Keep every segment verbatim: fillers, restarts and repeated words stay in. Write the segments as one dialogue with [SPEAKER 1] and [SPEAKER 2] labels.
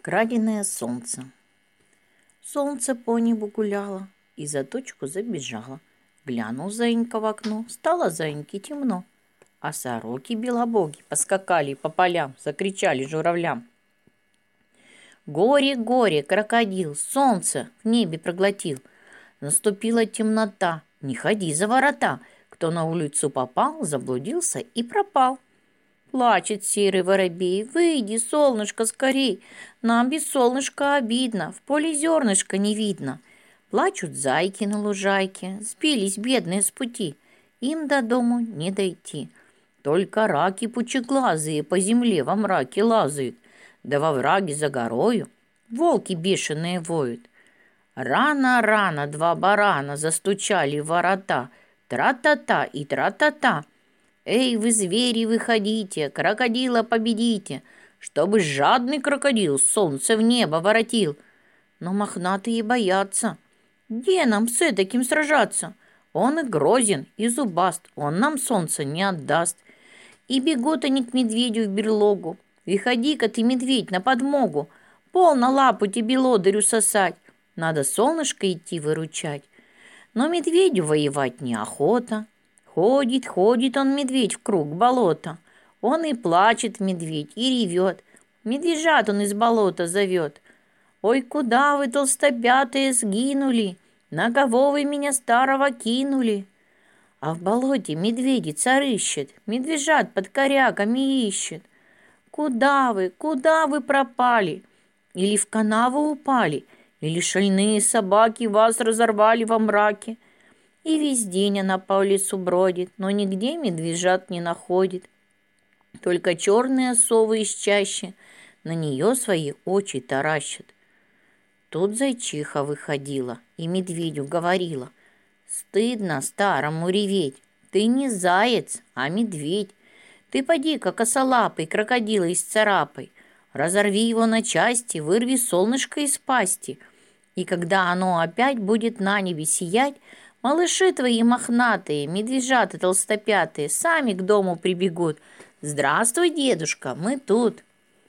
[SPEAKER 1] Краденое солнце. Солнце по небу гуляло и за точку забежало. Глянул заинька в окно, стало заиньке темно. А сороки белобоги поскакали по полям, закричали журавлям. Горе, горе, крокодил, солнце в небе проглотил. Наступила темнота, не ходи за ворота. Кто на улицу попал, заблудился и пропал. Плачет серый воробей, выйди, солнышко, скорей. Нам без солнышка обидно, в поле зернышка не видно. Плачут зайки на лужайке, сбились бедные с пути. Им до дому не дойти. Только раки пучеглазые по земле во мраке лазают. Да во враге за горою волки бешеные воют. Рано-рано два барана застучали в ворота. Тра-та-та и тра-та-та. Эй, вы, звери, выходите, крокодила победите, чтобы жадный крокодил солнце в небо воротил. Но мохнатые боятся. Где нам с этаким сражаться? Он и грозен, и зубаст, он нам солнце не отдаст. И бегут они к медведю в берлогу. Выходи-ка ты, медведь, на подмогу. Полно лапу тебе лодырю сосать. Надо солнышко идти выручать. Но медведю воевать неохота. Ходит, ходит он, медведь, в круг болота. Он и плачет, медведь, и ревет. Медвежат он из болота зовет. Ой, куда вы, толстопятые, сгинули? На кого вы меня старого кинули? А в болоте медведица рыщет, медвежат под коряками ищет. Куда вы, куда вы пропали? Или в канаву упали, или шальные собаки вас разорвали во мраке? И весь день она по лесу бродит, но нигде медвежат не находит. Только черные совы из чащи на нее свои очи таращат. Тут зайчиха выходила и медведю говорила: «Стыдно старому реветь, ты не заяц, а медведь. Ты поди-ка косолапый крокодила исцарапай, разорви его на части, вырви солнышко из пасти, и когда оно опять будет на небе сиять, малыши твои мохнатые, медвежата толстопятые, сами к дому прибегут. Здравствуй, дедушка, мы тут».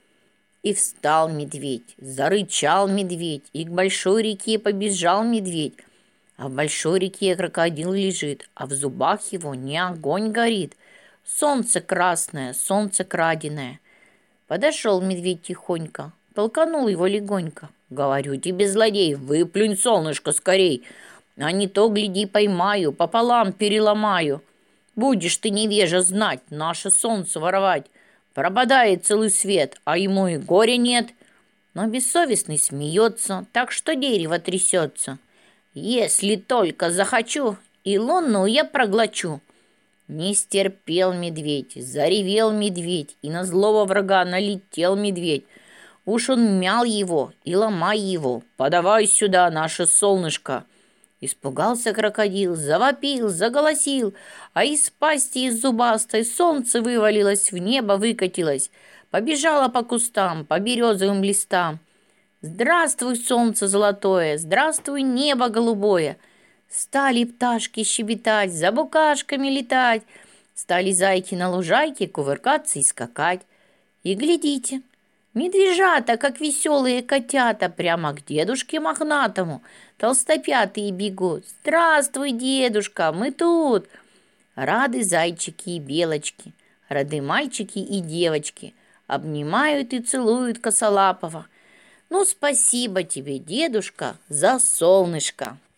[SPEAKER 1] И встал медведь, зарычал медведь, и к большой реке побежал медведь. А в большой реке крокодил лежит, а в зубах его не огонь горит. Солнце красное, солнце краденое. Подошел медведь тихонько, толканул его легонько. «Говорю тебе, злодей, выплюнь солнышко скорей, а не то, гляди, поймаю, пополам переломаю. Будешь ты, невежа, знать, наше солнце воровать. Пропадает целый свет, а ему и горя нет». Но бессовестный смеется, так что дерево трясется. «Если только захочу, и луну я проглочу». Не стерпел медведь, заревел медведь, и на злого врага налетел медведь. Уж он мял его и ломай его, подавай сюда наше солнышко. Испугался крокодил, завопил, заголосил, а из пасти из зубастой солнце вывалилось, в небо выкатилось, побежало по кустам, по березовым листам. «Здравствуй, солнце золотое, здравствуй, небо голубое!» Стали пташки щебетать, за букашками летать, стали зайки на лужайке кувыркаться и скакать. И глядите, медвежата, как веселые котята, прямо к дедушке мохнатому толстопятые бегут. «Здравствуй, дедушка, мы тут!» Рады зайчики и белочки, рады мальчики и девочки, обнимают и целуют косолапого. «Ну, спасибо тебе, дедушка, за солнышко!»